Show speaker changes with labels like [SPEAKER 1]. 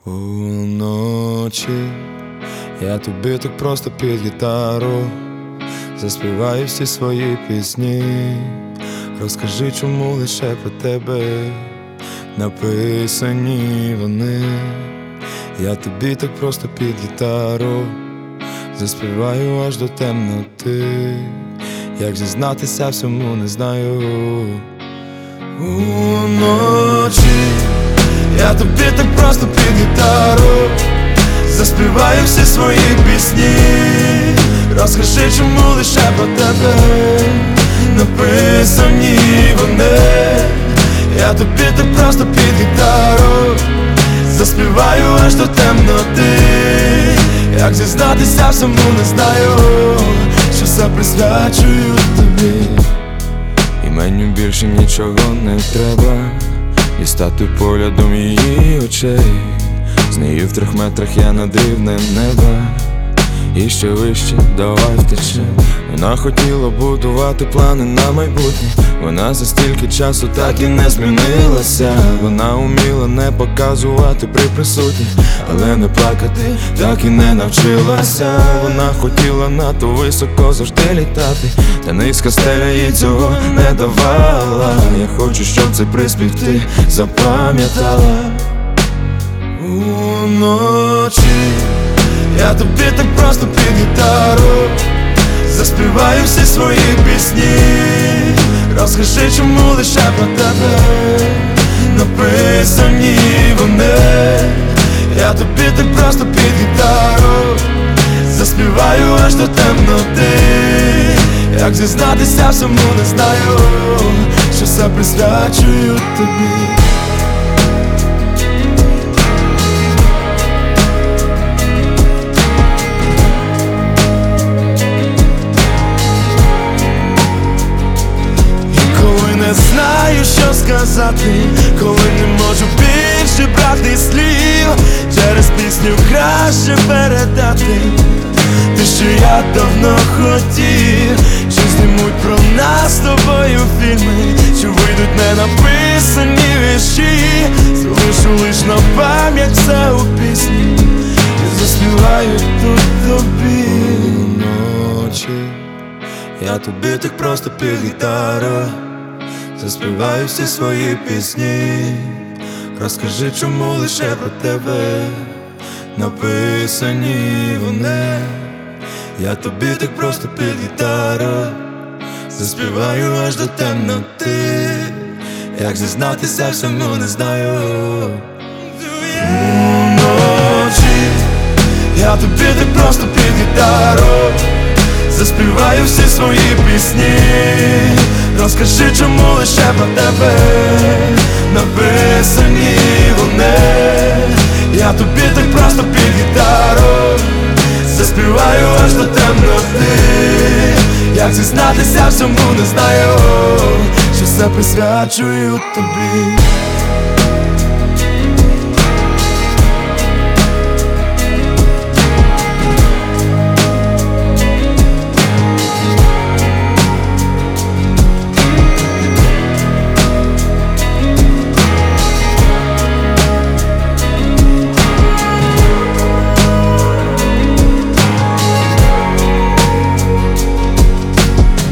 [SPEAKER 1] Уночі я тобі так просто під гітару заспіваю всі свої пісні. Розкажи, чому лише про тебе написані вони. Я тобі так просто під гітару заспіваю аж до темноти. Як зізнатися всьому не знаю. Уночі я тобі так просто під гітару заспіваю всі свої пісні. Розкажи, чому лише про тебе написані вони. Я тобі так просто під гітару заспіваю аж до темноти. Як зізнатися всьому не знаю, що все присвячую тобі. І мені більше нічого не треба, і стати поглядом її очей. З нею в 3 метрах я над рівнем неба, і ще вище, давай втече. Вона хотіла будувати плани на майбутнє. Вона за стільки часу так і не змінилася. Вона уміла не показувати при присутніх, але не плакати так і не навчилася. Вона хотіла надто високо завжди літати, та низька стеля їй цього не давала. Я хочу, щоб цей приспів ти запам'ятала. Уночі я тобі так просто під гітару заспіваю всі свої пісні. Розкажи, чому лише про тебе написані вони. Я тобі так просто під гітару заспіваю аж до темноти. Як зізнатися всьому не знаю, що все присвячую тобі. Не знаю, що сказати, коли не можу більше брати слів. Через пісню краще передати те, що я давно хотів. Що знімуть про нас з тобою фільми, що вийдуть не написані вірші. Залишу лиш на пам'ять все у пісні і заспіваю тут тобі. Вночі я тобі так просто під гітару заспіваю всі свої пісні. Розкажи, чому лише про тебе написані вони. Я тобі так просто під гітару заспіваю аж до темноти. Як зізнатися всьому не знаю. Уночі я тобі так просто під гітару заспіваю всі свої пісні. Розкажи, чому лише про тебе написані вони. Я тобі так просто під гітару заспіваю аж до темноти. Як зізнатися всьому не знаю, що все присвячую тобі.